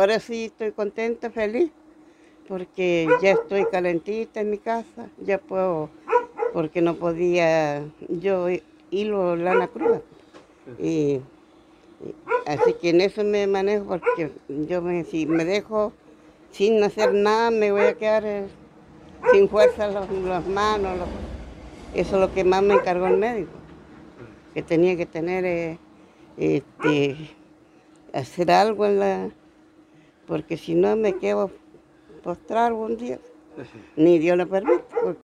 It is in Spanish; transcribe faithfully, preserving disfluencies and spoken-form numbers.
ahora sí estoy contenta, feliz, porque ya estoy calentita en mi casa, ya puedo, porque no podía yo hilo lana cruda. Y, y así que en eso me manejo, porque yo me, si me dejo sin hacer nada, me voy a quedar eh, sin fuerza los, las manos. Los, eso es lo que más me encargó el médico, que tenía que tener, eh, este, hacer algo en la, porque si no me quedo postrado algún día, ni Dios lo permite.